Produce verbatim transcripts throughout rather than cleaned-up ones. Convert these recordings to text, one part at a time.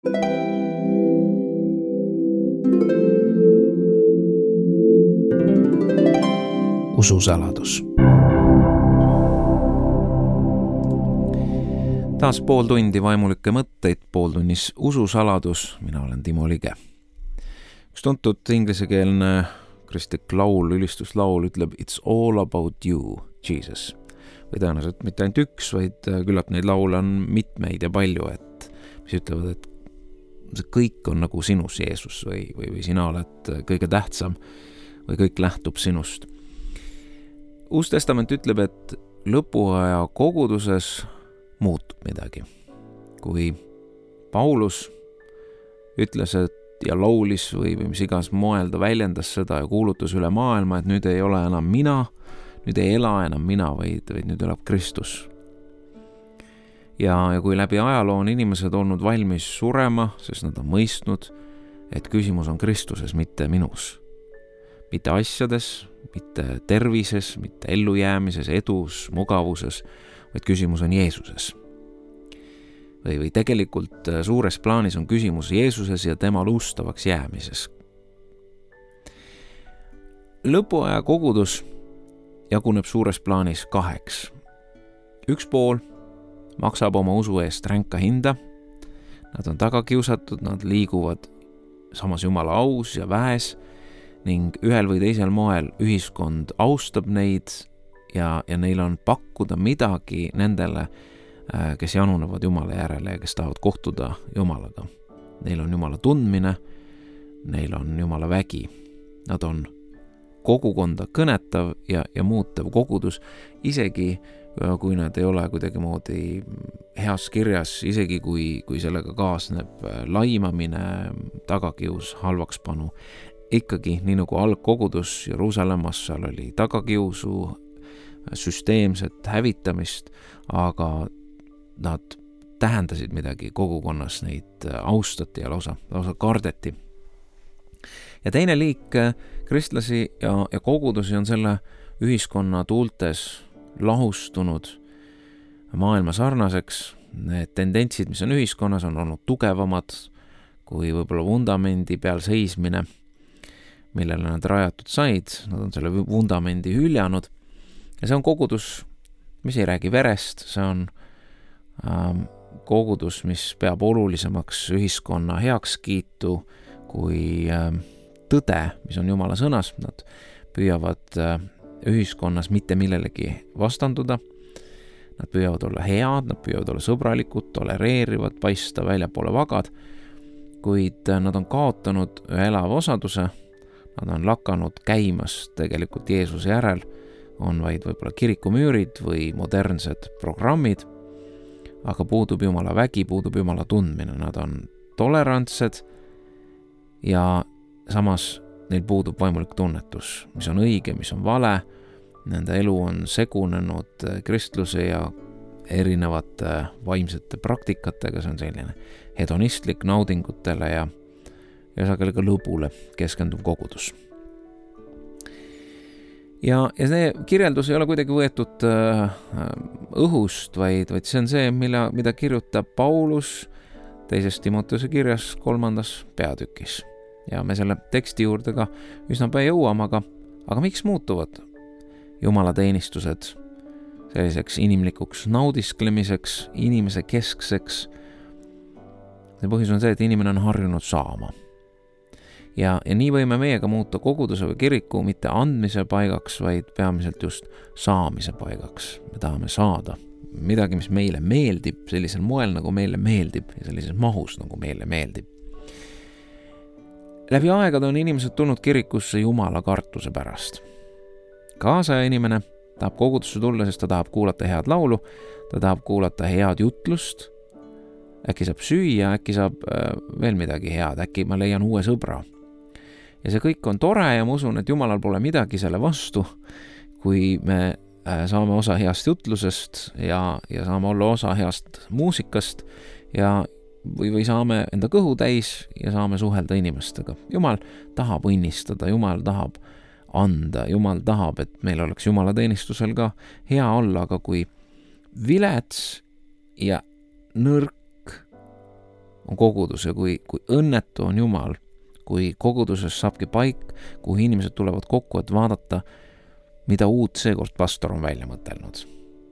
Ususaladus. Taas pool tundi vaimulikke mõtteid, pooltunnis ususaladus. Mina olen Timo Lige. Üks tuntud ingliskeelne kristlik laul, ülistuslaul ütleb It's all about you, Jesus. Või tõenäoliselt mitte ainult üks, vaid küllap neid laule on mitmeid ja palju, et mis ütlevad, et see kõik on nagu sinus, Jeesus, või, või, või sina oled kõige tähtsam või kõik lähtub sinust. Uus testament ütleb, et lõpuaja koguduses muutub midagi. Kui Paulus ütles, et ja laulis või, või mis igas moel ta väljendas seda ja kuulutas üle maailma, et nüüd ei ole enam mina, nüüd ei ela enam mina, vaid, vaid nüüd elab Kristus. Ja, ja kui läbi ajaloo on inimesed olnud valmis surema, sest nad on mõistnud, et küsimus on Kristuses, mitte minus. Mitte asjades, mitte tervises, mitte ellujäämises, edus, mugavuses, vaid küsimus on Jeesuses. Või, või tegelikult suures plaanis on küsimus Jeesuses ja tema luustavaks jäämises. Lõpuaja kogudus jaguneb suures plaanis kaheks. Üks pool maksab oma usu eest ränka hinda. Nad on taga kiusatud, nad liiguvad samas Jumala aus ja väes ning ühel või teisel moel ühiskond austab neid ja, ja neil on pakkuda midagi nendele, kes janunevad Jumala järele ja kes tahavad kohtuda Jumalaga. Neil on Jumala tundmine, neil on Jumala vägi. Nad on kogukonda kõnetav ja, ja muutev kogudus, isegi kui nad ei ole kuidagi moodi heas kirjas, isegi kui, kui sellega kaasneb laimamine, tagakius, halvakspanu. Ikkagi, nii nagu algkogudus Jeruusalemmas, seal oli tagakiusu, süsteemset hävitamist, aga nad tähendasid midagi kogukonnas, neid austati ja lausa, lausa kardeti. Ja teine liik kristlasi ja, ja kogudusi on selle ühiskonna tuultes lahustunud maailma sarnaseks. Need tendentsid, mis on ühiskonnas, on olnud tugevamad kui võib-olla vundamendi peal seismine, millele nad rajatud said. Nad on selle vundamendi hüljanud ja see on kogudus, mis ei räägi verest, see on ähm, kogudus, mis peab olulisemaks ühiskonna heakskiitu kui ähm, tõde, mis on Jumala sõnas. Nad püüavad äh, ühiskonnas mitte millelegi vastanduda. Nad püüavad olla head, nad püüavad olla sõbralikud, tolereerivad, paista väljapoole vagad, kuid nad on kaotanud ühe elava osaduse. Nad on lakanud käimas tegelikult Jeesuse järel, on vaid võib-olla kirikumüürid või modernsed programmid, aga puudub Jumala vägi, puudub Jumala tundmine. Nad on tolerantsed ja samas neil puudub vaimulik tunnetus, mis on õige, mis on vale. Nende elu on segunenud kristluse ja erinevate vaimsete praktikatega, see on selline hedonistlik naudingutele ja ja sageli ka lõbule keskenduv kogudus. Ja, ja see kirjeldus ei ole kuidagi võetud äh, õhust, vaid, vaid see on see, mille, mida kirjutab Paulus teises Timoteuse kirjas kolmandas peatükis. Ja me selle teksti juurde ka üsna pea jõuame, aga, aga miks muutuvad Jumala teenistused selliseks inimlikuks naudisklemiseks, inimese keskseks? See põhjus on see, et inimene on harjunud saama. Ja, ja nii võime meiega muuta koguduse või kiriku mitte andmise paigaks, vaid peamiselt just saamise paigaks. Me tahame saada midagi, mis meile meeldib sellisel moel, nagu meile meeldib ja sellises mahus, nagu meile meeldib. Läbi aegade on inimesed tulnud kirikusse Jumala kartuse pärast. Kaasaja inimene tahab kogudusse tulla, sest ta tahab kuulata head laulu, ta tahab kuulata head jutlust, äkki saab süüa, äkki saab äh, veel midagi head, äkki ma leian uue sõbra. Ja see kõik on tore ja ma usun, et Jumalal pole midagi selle vastu, kui me äh, saame osa heast jutlusest ja, ja saame olla osa heast muusikast ja või, või saame enda kõhu täis ja saame suhelda inimestega. Jumal tahab õnnistada, Jumal tahab anda, Jumal tahab, et meil oleks Jumala teenistusel ka hea olla, aga kui vilets ja nõrk on kogudus ja kui, kui õnnetu on Jumal, kui koguduses saabki paik, kuhu inimesed tulevad kokku, et vaadata, mida uut seekord pastor on välja mõtelnud.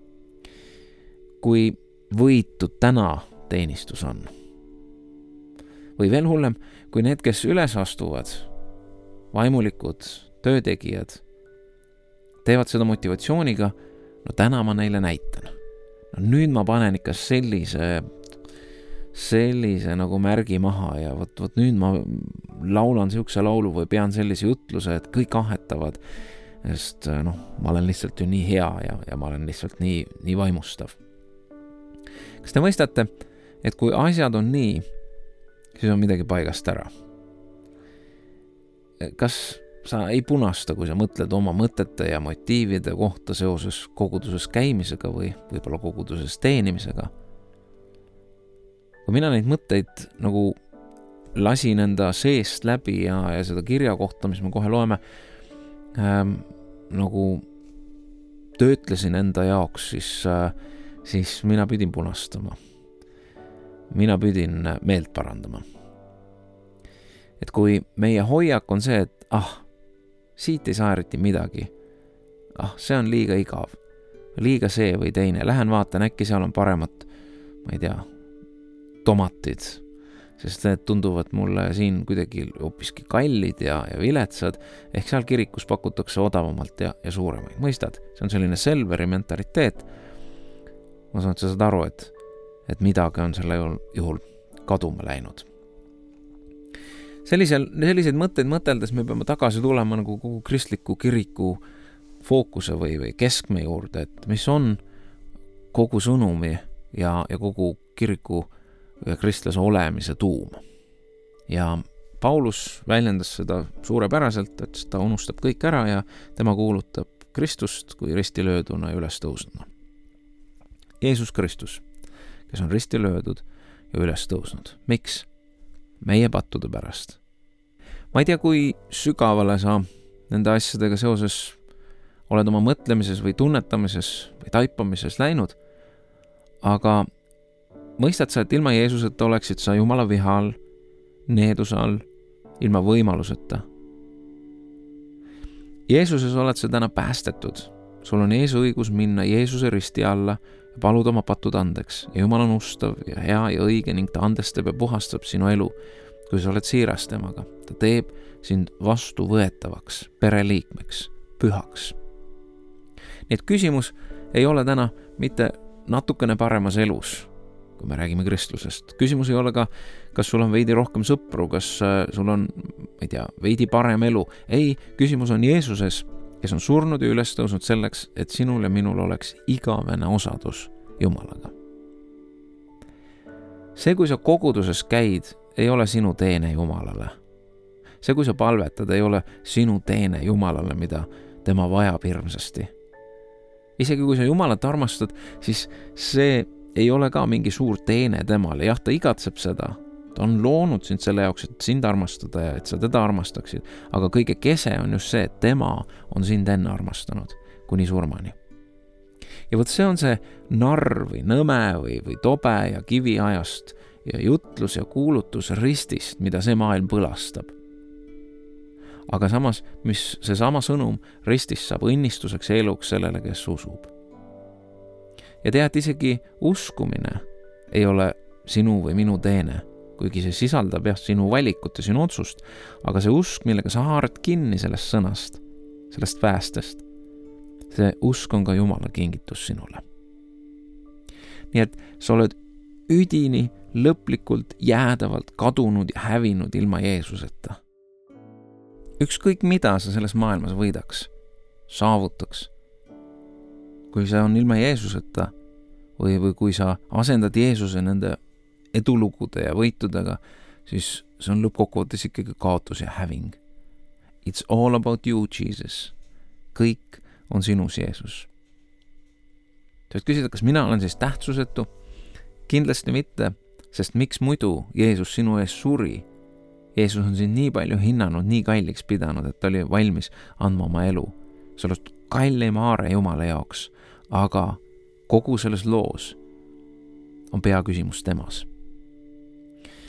Kui võitud täna teenistus on. Või veel hullem, kui need, kes üles astuvad, vaimulikud, töötegijad, teevad seda motivatsiooniga, no täna ma neile näitan. No nüüd ma panen ikka sellise, sellise nagu märgi maha ja võt, võt nüüd ma laulan siukse laulu või pean sellise jutluse, et kõik ahetavad, sest noh, ma olen lihtsalt ju nii hea ja, ja ma olen lihtsalt nii, nii vaimustav. Kas te mõistate, et kui asjad on nii, siis on midagi paigast ära? Kas sa ei punasta, kui sa mõtled oma mõtete ja motiivide kohta seoses koguduses käimisega või võib-olla koguduses teenimisega? Kui mina neid mõtteid nagu lasin enda seest läbi ja, ja seda kirja kohta, mis me kohe loeme, ähm, nagu töötlesin enda jaoks, siis, äh, siis mina pidin punastama. Mina pidin meelt parandama. Et kui meie hoiak on see, et ah, siit ei saa eriti midagi. Ah, see on liiga igav. Liiga see või teine. Lähen vaatan, äkki seal on paremat, ma ei tea, tomatid. Sest need tunduvad mulle siin kuidagi hoopiski kallid ja, ja viletsad. Ehk seal kirikus pakutakse odavamalt ja, ja suuremaid. Mõistad? See on selline Selveri mentaliteet. Ma saan, et sa saad aru, et, et midagi on selle juhul kaduma läinud. Sellisel, selliseid mõtteid mõteldes me peame tagasi tulema nagu kogu kristliku kiriku fookuse või, või keskme juurde, et mis on kogu sõnumi ja, ja kogu kiriku ja kristlase olemise tuum. Ja Paulus väljendas seda suurepäraselt, et ta unustab kõik ära ja tema kuulutab Kristust kui ristilööduna ja üles tõusnuna. Jeesus Kristus, kes on ristilöödud ja üles tõusnud. Miks? Meie pattude pärast. Ma ei tea, kui sügavale sa nende asjadega seoses oled oma mõtlemises või tunnetamises või taipamises läinud, aga mõistad sa, et ilma Jeesuseta oleksid sa Jumala vihal, needuse all, ilma võimaluseta. Jeesuses oled sa täna päästetud. Sul on ees õigus minna Jeesuse risti alla ja paluda oma patud andeks. Ja Jumal on ustav ja hea ja õige ning ta andestab ja puhastab sinu elu, kui sa oled siiras temaga. Ta teeb sind vastuvõetavaks, pereliikmeks, pühaks. Nii et küsimus ei ole täna mitte natukene paremas elus, kui me räägime kristlusest. Küsimus ei ole ka, kas sul on veidi rohkem sõpru, kas sul on, ma ei tea, veidi parem elu. Ei, küsimus on Jeesuses, kes on surnud ja üles tõusnud selleks, et sinul ja minul oleks igavene osadus Jumalaga. See, kui sa koguduses käid, ei ole sinu teene Jumalale. See, kui sa palvetad, ei ole sinu teene Jumalale, mida tema vajab hirmsasti. Isegi kui sa Jumalat armastad, siis see ei ole ka mingi suur teene temale. Jah, ta igatseb seda. Ta on loonud sind selle jaoks, et sind armastada ja et sa teda armastaksid. Aga kõige kese on just see, et tema on sind enne armastanud kuni surmani. Ja võt see on see narr või nõme või, või tobe ja kiviajast ja jutlus ja kuulutus ristist, mida see maailm põlastab. Aga samas, mis see sama sõnum ristist saab õnnistuseks ja eluks sellele, kes usub. Ja tead, isegi uskumine ei ole sinu või minu teene, kuigi see sisaldab jah sinu valikut ja sinu otsust, aga see usk, millega sa haarad kinni sellest sõnast, sellest päästest, see usk on ka Jumala kingitus sinule. Nii et sa oled üdini lõplikult jäädavalt kadunud ja hävinud ilma Jeesuseta. Ükskõik mida sa selles maailmas võidaks, saavutaks. Kui see on ilma Jeesuseta või, või kui sa asendad Jeesuse nende edulugude ja võitudega, siis see on lõppkokkuvõttes ikkagi kaotus ja häving. It's all about you, Jesus. Kõik on sinus, Jeesus. Sa võid küsida, kas mina olen siis tähtsusetu? Kindlasti mitte, sest miks muidu Jeesus sinu ees suri? Jeesus on sind nii palju hinnanud, nii kalliks pidanud, et ta oli valmis andma oma elu. Sa oled kallim aare Jumala jaoks, aga kogu selles loos on peaküsimus temas.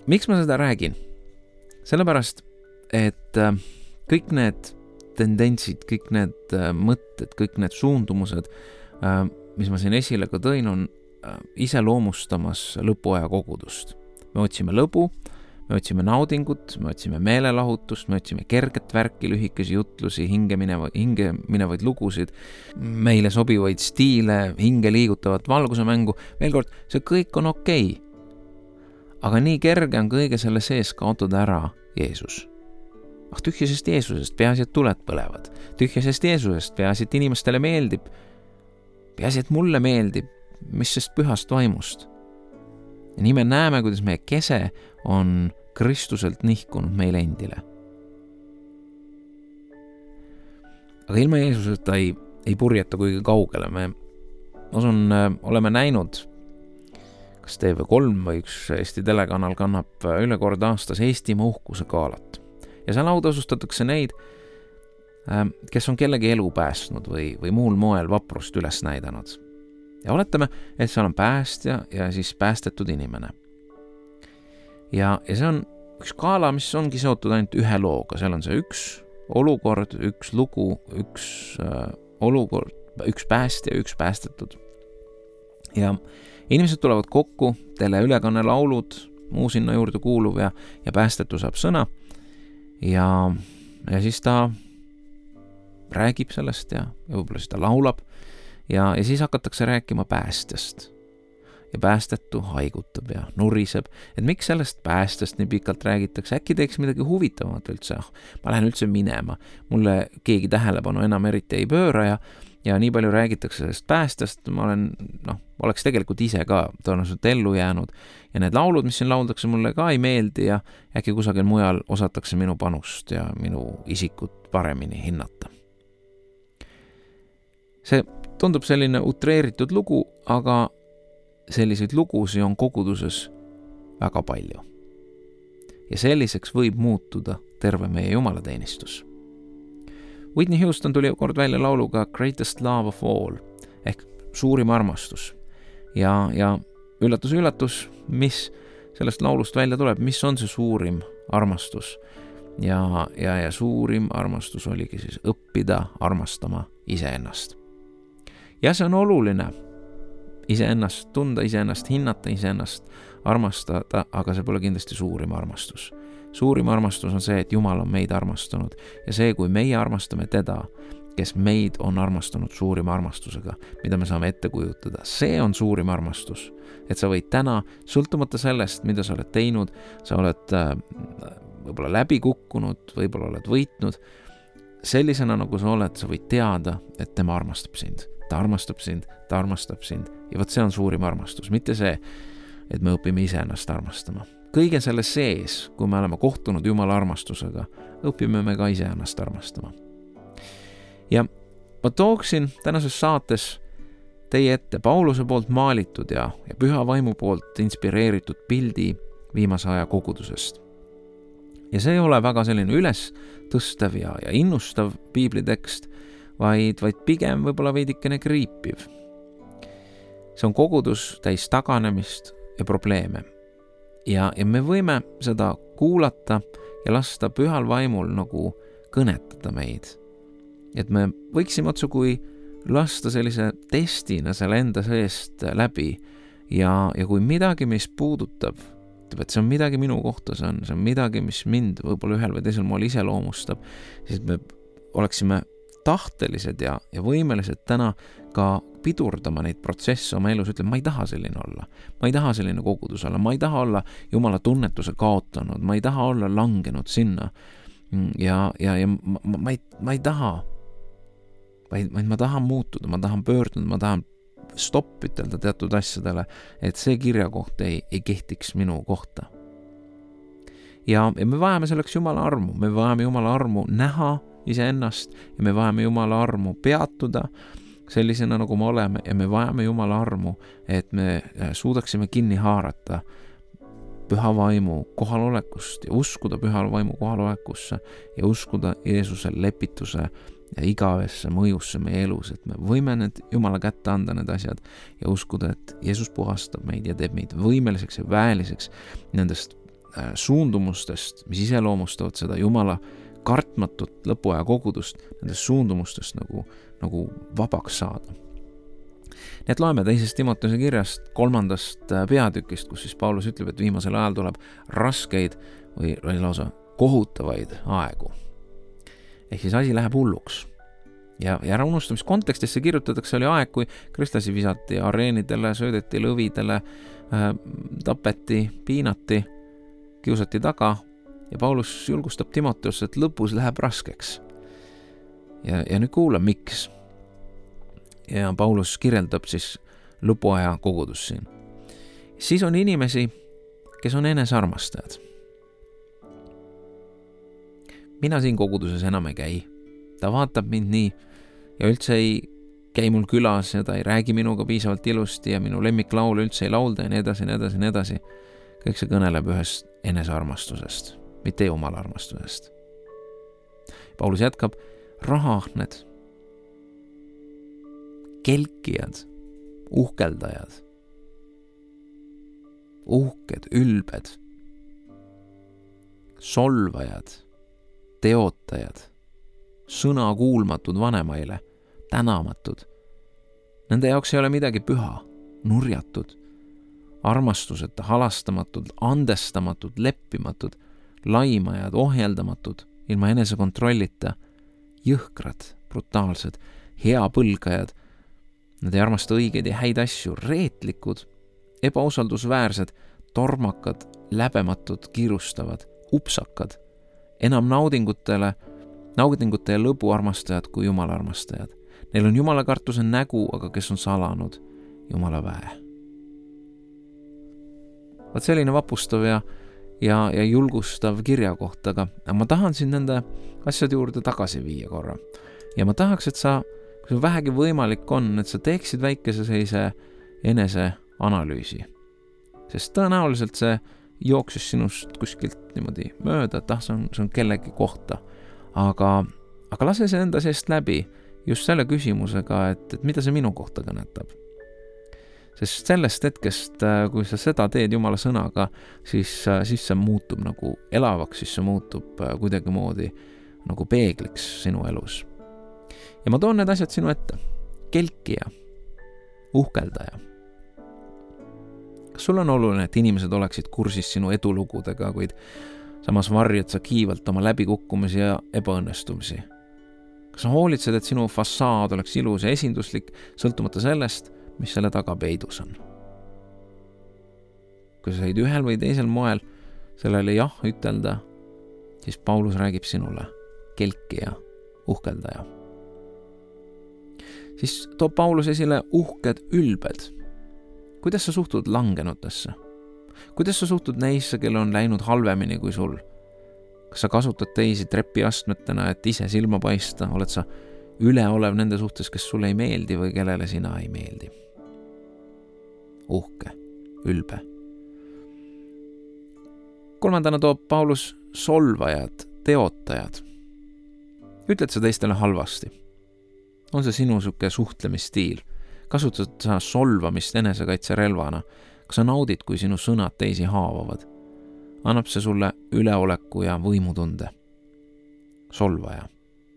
miks ma seda räägin? Sellepärast, et kõik need tendentsid, kõik need mõtted, kõik need suundumused, mis ma siin esile ka tõin, on iseloomustamas lõpuaja kogudust. Me otsime lõbu, me otsime naudingut, me otsime meelelahutust, me otsime kerget värki, lühikesi jutlusi, hinge minevaid, hinge minevaid lugusid, meile sobivaid stiile, hinge liigutavat valguse mängu. Veel kord, see kõik on okei. Aga nii kerge on kõige selle sees kaotada ära Jeesus. Ah, tühjasest Jeesusest, peaasi, et tuled põlevad. Tühjasest Jeesusest, peaasi, et inimestele meeldib. Peaasi, et mulle meeldib, mis sest pühast vaimust. Ja nii me näeme, kuidas meie kese on Kristuselt nihkunud meile endile. Aga ilma Jeesuseta ei, ei purjeta kuigi kaugele. Me osun, oleme näinud, kas T V kolm või üks Eesti telekanal kannab üle kord aastas Eestimaa uhkuse gaalat. Ja seal autasustatakse neid, kes on kellegi elu päästnud või, või muul moel vaprust üles näidanud. Ja oletame, et seal on päästja ja siis päästetud inimene. Ja, ja see on üks gaala, mis ongi seotud ainult ühe looga. Seal on see üks olukord, üks lugu, üks äh, olukord, üks päästja, üks päästetud. Ja inimesed tulevad kokku, teleülekanne laulud, muu sinna juurde kuuluv ja, ja päästetu saab sõna. Ja, ja siis ta räägib sellest ja, ja võib-olla siis ta laulab. Ja, ja siis hakatakse rääkima päästjast. Ja päästetu haigutab ja nuriseb. Et miks sellest päästjast nii pikalt räägitakse? Äkki teeks midagi huvitavamat üldse? Ma lähen üldse minema. Mulle keegi tähelepanu enam eriti ei pööra ja, ja nii palju räägitakse sellest päästjast. Ma olen, noh, oleks tegelikult ise ka tõenäoliselt ellu jäänud. Ja need laulud, mis siin lauldakse, mulle ka ei meeldi ja äkki kusagil mujal osatakse minu panust ja minu isikut paremini hinnata. See tundub selline utreeritud lugu, aga selliseid lugusi on koguduses väga palju. Ja selliseks võib muutuda terve meie jumalateenistus. Whitney Houston tuli kord välja lauluga Greatest Love of All ehk suurim armastus. Ja, ja üllatus, üllatus, mis sellest laulust välja tuleb, mis on see suurim armastus. Ja, ja, ja suurim armastus oligi siis õppida armastama iseennast. Ja see on oluline iseennast tunda, iseennast hinnata, iseennast armastada, aga see pole kindlasti suurim armastus. Suurim armastus on see, et Jumal on meid armastanud ja see, kui meie armastame teda, kes meid on armastanud suurima armastusega, mida me saame ette kujutada. See on suurim armastus, et sa võid täna, sõltumata sellest, mida sa oled teinud, sa oled äh, võib-olla läbi kukkunud, võib-olla oled võitnud, sellisena nagu sa oled, sa võid teada, et tema armastab sind. Ta armastab sind, ta armastab sind ja võt see on suurim armastus, mitte see, et me õpime ise ennast armastama. Kõige selle sees, kui me oleme kohtunud Jumala armastusega, õpime me ka ise ennast armastama. Ja ma tooksin tänases saates teie ette Pauluse poolt maalitud ja, ja püha vaimu poolt inspireeritud pildi viimase aja kogudusest. Ja see ei ole väga selline üles tõstev ja, ja innustav piiblitekst, vaid, vaid pigem võib-olla veidikene kriipiv. See on kogudus täis taganemist ja probleeme. Ja, ja me võime seda kuulata ja lasta pühal vaimul nagu kõnetada meid. Et me võiksime otsu kui lasta sellise testina selle enda seest läbi ja, ja kui midagi, mis puudutab, et see on midagi minu kohta, see on, see on midagi, mis mind võib-olla ühel või teisel moel iseloomustab, siis me oleksime tahtelised ja, ja võimelised täna ka pidurdama neid protsesse oma elus, ütleme, ma ei taha selline olla, ma ei taha selline kogudus olla, ma ei taha olla Jumala tunnetuse kaotanud, ma ei taha olla langenud sinna ja, ja, ja ma, ma, ei, ma ei taha, vaid, vaid ma tahan muutuda, ma tahan pöörduda, ma tahan stopp ütelda teatud asjadele, et see kirjakoht ei, ei kehtiks minu kohta. Ja, ja me vajame selleks Jumala armu, me vajame Jumala armu näha iseennast ja me vajame Jumala armu peatuda sellisena, nagu me oleme ja me vajame Jumala armu, et me suudaksime kinni haarata püha vaimu kohalolekust ja uskuda püha vaimu kohalolekusse ja uskuda Jeesuse lepituse ja igavesse mõjusse meie elus, et me võime need Jumala kätte anda need asjad ja uskuda, et Jeesus puhastab meid ja teeb meid võimeliseks ja väeliseks nendest suundumustest, mis iseloomustavad seda Jumala kartmatut lõpuaja kogudust, nendest suundumustest nagu, nagu vabaks saada. Nii et loeme teisest Timoteuse kirjast kolmandast peatükist, kus siis Paulus ütleb, et viimasel ajal tuleb raskeid või, või lausa kohutavaid aegu. Ehk siis asi läheb hulluks. Ja, ja ära unusta, mis kontekstisse kirjutatakse, oli aeg, kui kristlasi visati areenidele, söödeti lõvidele, äh, tapeti, piinati, kiusati taga ja Paulus julgustab Timoteus, et lõpus läheb raskeks. Ja, ja nüüd kuula, miks. Ja Paulus kirjeldab siis lõpuaja kogudus siin. Siis on inimesi, kes on enesarmastajad. Mina siin koguduses enam ei käi. Ta vaatab mind nii ja üldse ei käi mul külas ja ta ei räägi minuga piisavalt ilusti ja minu lemmiklaul üldse ei laulda ja nii edasi, nii edasi, nii edasi. Kõik see kõneleb ühest enesearmastusest, mitte Jumala armastusest. Paulus jätkab, rahaahned, kelkijad, uhkeldajad, uhked, ülbed, solvajad, teotajad, sõna kuulmatud vanemaile, tänamatud. Nende jaoks ei ole midagi püha, nurjatud, armastuseta, halastamatud, andestamatud, leppimatud, laimajad, ohjeldamatud, ilma enese kontrollita, jõhkrad, brutaalsed, heapõlgajad. Nad ei armasta õigeid ja häid asju, reetlikud, ebausaldusväärsed, tormakad, läbematud, kiirustavad, upsakad, enam naudingutele, naudingute ja lõbu armastajad kui Jumala armastajad. Neil on Jumala kartuse nägu, aga kes on salanud Jumala väe. Vaat selline vapustav ja, ja, ja julgustav kirja kohta, aga ma tahan siin nende asjade juurde tagasi viia korra. Ja ma tahaks, et sa, kui see vähegi võimalik on, et sa teeksid väikese sellise enese analüüsi. Sest tõenäoliselt see jooksis sinust kuskilt niimoodi mööda, et ah, see on, see on kellegi kohta. Aga, aga lase see enda seest läbi just selle küsimusega, et, et mida see minu kohta kõnetab. Sest sellest hetkest, kui sa seda teed Jumala sõnaga, siis, siis see muutub nagu elavaks, siis see muutub kuidagi moodi nagu peegliks sinu elus. Ja ma toon need asjad sinu ette. Kelkija, uhkeldaja. Kas sul on oluline, et inimesed oleksid kursis sinu edulugudega, kuid samas varjad sa kiivalt oma läbikukkumisi ja ebaõnnestumisi? Kas sa hoolitsed, et sinu fassaad oleks ilus ja esinduslik, sõltumata sellest, mis selle taga peidus on? Kui sa said ühel või teisel moel sellele jah ütelda, siis Paulus räägib sinule kelkija, uhkeldaja. Siis toob Paulus esile uhked ülbed. Kuidas sa suhtud langenutesse? Kuidas sa suhtud neisse, kelle on läinud halvemini kui sul? Kas sa kasutad teisi trepiastmetena, et ise silma paista? Oled sa üleolev nende suhtes, kes sulle ei meeldi või kellele sina ei meeldi? Uhke, ülbe. Kolmandana toob Paulus solvajad, teotajad. Ütled sa teistele halvasti? On see sinu suke suhtlemisstiil? Kasutad sa solvamist enesekaitse relvana? Kas sa naudid, kui sinu sõnad teisi haavavad? Annab see sulle üleoleku ja võimutunde? Solvaja.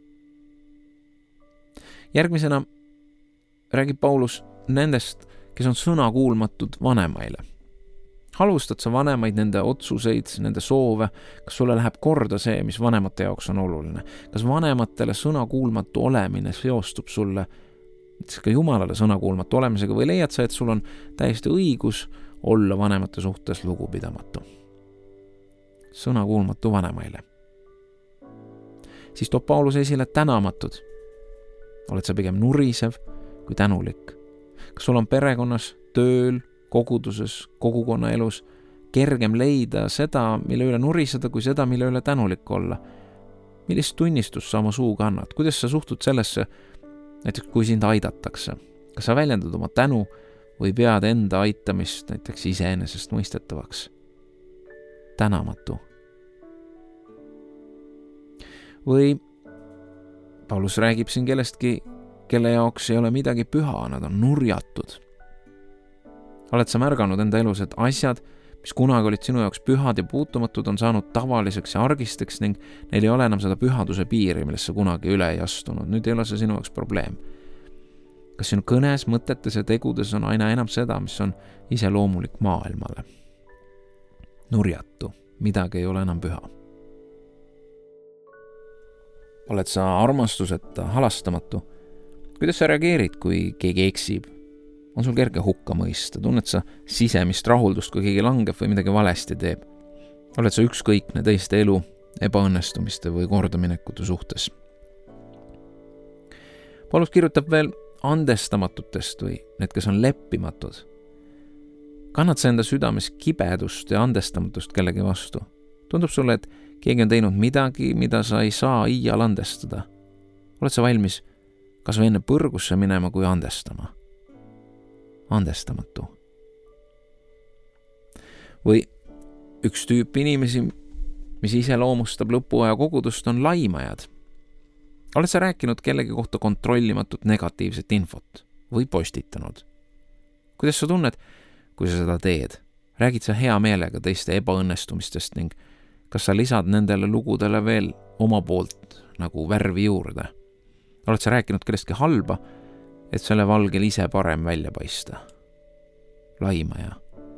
Järgmisena räägib Paulus nendest, kes on sõnakuulmatud vanemaile. Halvustad sa vanemaid, nende otsuseid, nende soove? Kas sulle läheb korda see, mis vanemate jaoks on oluline? Kas vanematele sõnakuulmatu olemine seostub sulle ka Jumalale sõnakuulmatu olemisega või leiad sa, et sul on täiesti õigus olla vanemate suhtes lugupidamatu? Sõnakuulmatu vanemaile. Siis toob Paulus esile tänamatud. Oled sa pigem nurisev kui tänulik? Kas sul on perekonnas, tööl, koguduses, kogukonna elus kergem leida seda, mille üle nuriseda, kui seda, mille üle tänulik olla? Millist tunnistust sa oma suuga annad? Kuidas sa suhtud sellesse, näiteks kui sind aidatakse? Kas sa väljendad oma tänu või pead enda aitamist näiteks iseenesest mõistetavaks? Tänamatu. Või Paulus räägib siin kellestki, kelle jaoks ei ole midagi püha, nad on nurjatud. Oled sa märganud enda elus, et asjad, mis kunagi olid sinu jaoks pühad ja puutumatud, on saanud tavaliseks ja argisteks ning neil ei ole enam seda pühaduse piiri, millest sa kunagi üle ei astunud. Nüüd ei ole see sinu jaoks probleem. Kas sinu kõnes, mõtetes ja tegudes on aina enam seda, mis on iseloomulik maailmale? Nurjatu, midagi ei ole enam püha. Oled sa armastuseta, halastamatu? Kuidas sa reageerid, kui keegi eksib? On sul kerge hukka mõista? Tunned sa sisemist rahuldust, kui keegi langeb või midagi valesti teeb? Oled sa ükskõikne teiste elu, ebaõnnestumiste või kordaminekute suhtes? Paulus kirjutab veel andestamatutest või need, kes on leppimatud. Kannad sa enda südames kibedust ja andestamatust kellegi vastu? Tundub sulle, et keegi on teinud midagi, mida sa ei saa iial andestada? Oled sa valmis kas või enne põrgusse minema kui andestama? Andestamatu. Või üks tüüp inimesi, mis iseloomustab lõpuaja kogudust, on laimajad. Oled sa rääkinud kellegi kohta kontrollimatut negatiivset infot või postitanud? Kuidas sa tunned, kui sa seda teed? Räägid sa hea meelega teiste ebaõnnestumistest ning kas sa lisad nendele lugudele veel oma poolt nagu värvi juurde? Oled sa rääkinud kellestki halba, et selle valgel ise parem välja paista? Laimaja.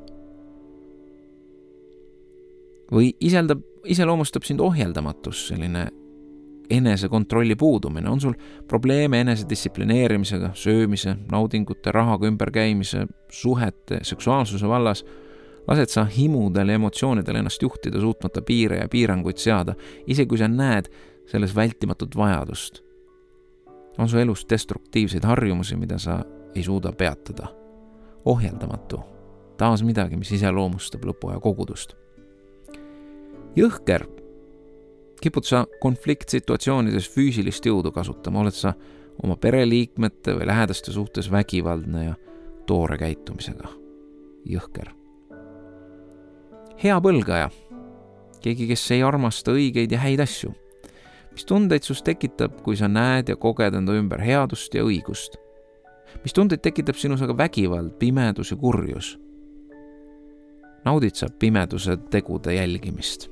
Või iseldab, iseloomustab sind ohjeldamatus, selline enesekontrolli puudumine? On sul probleeme enesedistsiplineerimisega, söömise, naudingute, rahaga ümberkäimise, suhete, seksuaalsuse vallas? Lased sa himudel ja emotsioonidel ennast juhtida, suutmata piire ja piiranguid seada, isegi kui sa näed selles vältimatut vajadust? On su elus destruktiivseid harjumusi, mida sa ei suuda peatada? Ohjeldamatu. Taas midagi, mis iseloomustab lõpuaja kogudust. Jõhker. Kipud sa konfliktsituatsioonides füüsilist jõudu kasutama? Oled sa oma pereliikmete või lähedaste suhtes vägivaldne ja toore käitumisega? Jõhker. Hea põlgaja. Keegi, kes ei armasta õigeid ja häid asju. Mis tundeid sus tekitab, kui sa näed ja koged enda ümber headust ja õigust? Mis tundeid tekitab sinus aga vägivald, pimedus ja kurjus? Naudid sa pimeduse tegude jälgimist?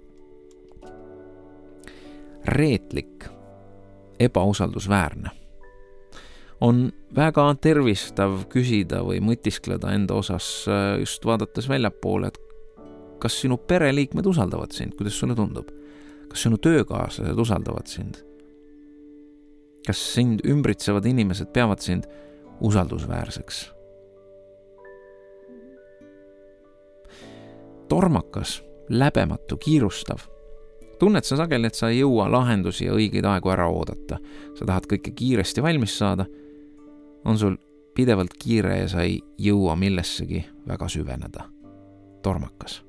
Reetlik, ebausaldusväärne. On väga tervistav küsida või mõtiskleda enda osas just vaadates väljapoole, et kas sinu pereliikmed usaldavad sind? Kuidas sulle tundub? Kas sinu töökaaslased usaldavad sind? Kas sind ümbritsevad inimesed peavad sind usaldusväärseks? Tormakas, läbematu, kiirustav. Tunned sa sageli, et sa ei jõua lahendusi ja õigeid aegu ära oodata. Sa tahad kõike kiiresti valmis saada. On sul pidevalt kiire ja sa ei jõua millessegi väga süveneda. Tormakas.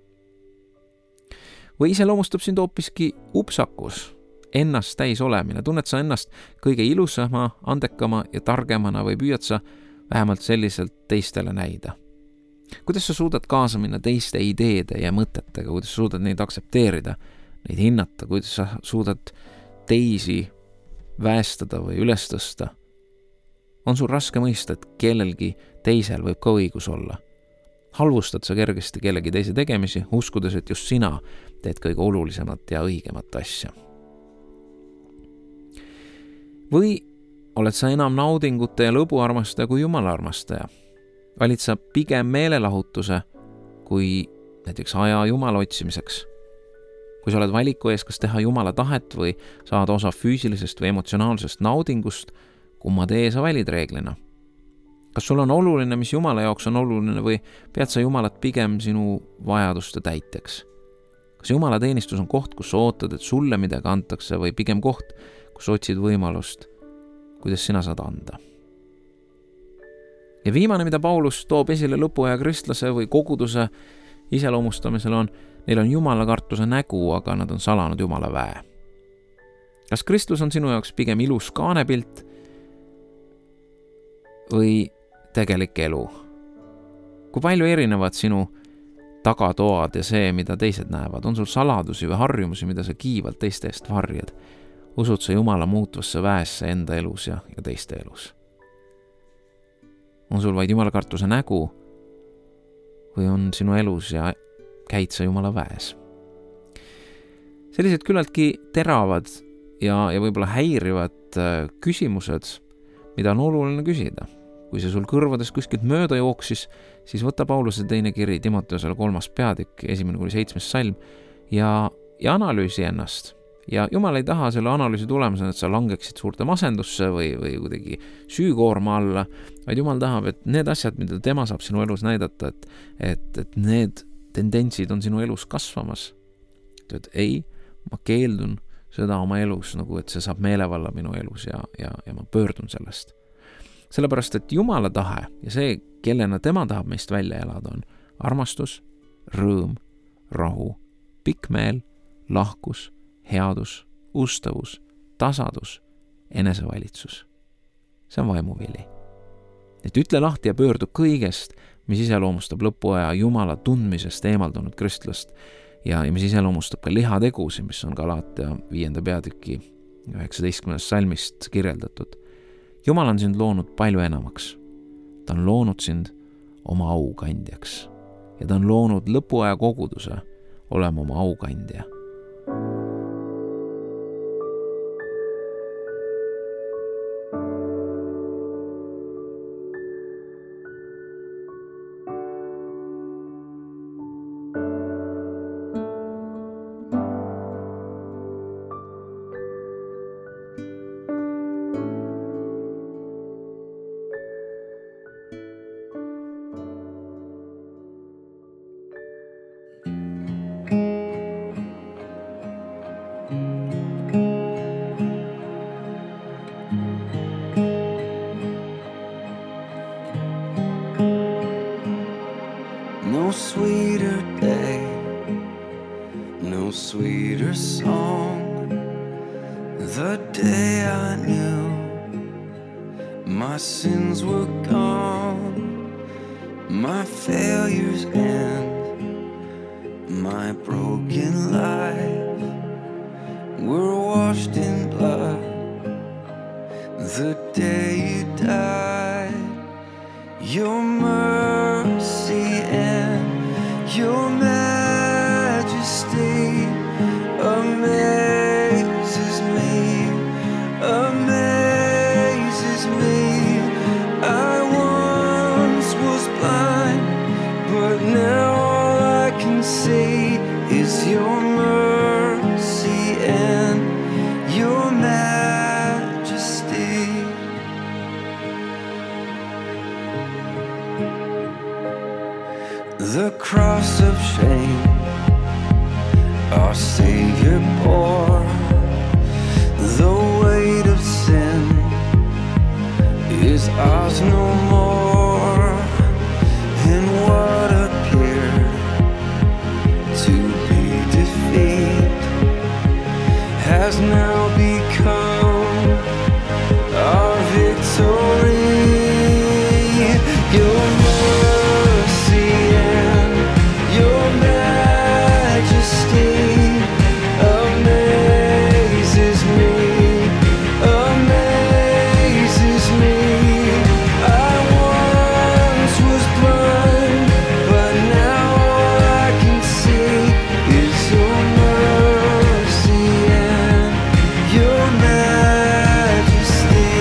Või iseloomustab sind hoopiski upsakus, ennast täis olemine. Tunned sa ennast kõige ilusama, andekama ja targemana või püüad sa vähemalt selliselt teistele näida? Kuidas sa suudad kaasa minna teiste ideede ja mõtetega? Kuidas sa suudad neid aktsepteerida, neid hinnata? Kuidas sa suudad teisi väestada või üles tõsta? On sul raske mõista, et kellelgi teisel võib ka õigus olla? Halvustad sa kergesti kellegi teise tegemisi, uskudes, et just sina teed kõige olulisemat ja õigemat asja? Või oled sa enam naudingute ja lõbu armastaja kui Jumala armastaja? Valid sa pigem meelelahutuse kui näiteks aja Jumala otsimiseks? Kui sa oled valiku ees, kas teha Jumala tahet või saada osa füüsilisest või emotsionaalsest naudingust, kumma tee sa valid reeglina? Kas sul on oluline, mis Jumala jaoks on oluline või pead sa Jumalat pigem sinu vajaduste täiteks? Kas Jumala teenistus on koht, kus sa ootad, et sulle midagi antakse või pigem koht, kus otsid võimalust, kuidas sina saad anda? Ja viimane, mida Paulus toob esile lõpuaja kristlase või koguduse iseloomustamisel on, neil on Jumala kartuse nägu, aga nad on salanud Jumala väe. Kas Kristus on sinu jaoks pigem ilus kaanepilt või tegelik elu? Kui palju erinevad sinu tagatoad ja see, mida teised näevad? On sul saladusi või harjumusi, mida sa kiivalt teiste eest varjad? Usud sa Jumala muutvasse väesse enda elus ja, ja teiste elus? On sul vaid Jumala kartuse nägu või on sinu elus ja käid sa Jumala väes. Sellised küllaltki teravad ja, ja võib-olla häirivad küsimused, mida on oluline küsida. Kui see sul kõrvades kuskilt mööda jooksis, siis võta Pauluse teine kiri Timoteusele kolmas peatükk, esimene kuni seitsmes salm ja, ja analüüsi ennast. Ja Jumal ei taha selle analüüsi tulemusena, et sa langeksid suurte masendusse või, või kuidagi süükoorma alla, vaid Jumal tahab, et need asjad, mida tema saab sinu elus näidata, et, et, et need tendentsid on sinu elus kasvamas. Et ei, ma keeldun seda oma elus, nagu et see saab meelevalla minu elus ja, ja, ja ma pöördun sellest. Sellepärast, et Jumala tahe ja see, kellena tema tahab meist välja elada, on armastus, rõõm, rahu, pikk meel, lahkus, headus, ustavus, tasadus, enesevalitsus. See on vaimuvili. Et ütle lahti ja pöördu kõigest, mis iseloomustab lõpuaja Jumala tundmisest eemaldunud kristlast ja, ja mis iseloomustab ka lihategusi, mis on Galatia viienda peatüki üheksateistkümnest salmist kirjeldatud. Jumal on sind loonud palju enamaks. Ta on loonud sind oma aukandjaks ja ta on loonud lõpuaja koguduse olema oma aukandja. No sweeter day, no sweeter song. The day I knew my sins were gone, my failures end, my broken life were washed in blood. The day you died, your mercy and your majesty amazes me, amazes me. I once was blind, but now all I can see is your mercy and your majesty. The cross of shame our Savior bore, the weight of sin is ours no more, and what appeared to be defeat has now become our victory. Your mercy and your majesty amazes me, amazes me. I once was blind, but now all I can see is your mercy and your majesty.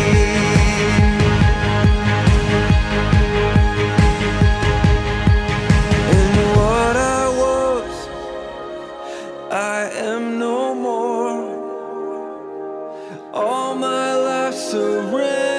And what I was, I am no more. All my life surrendered.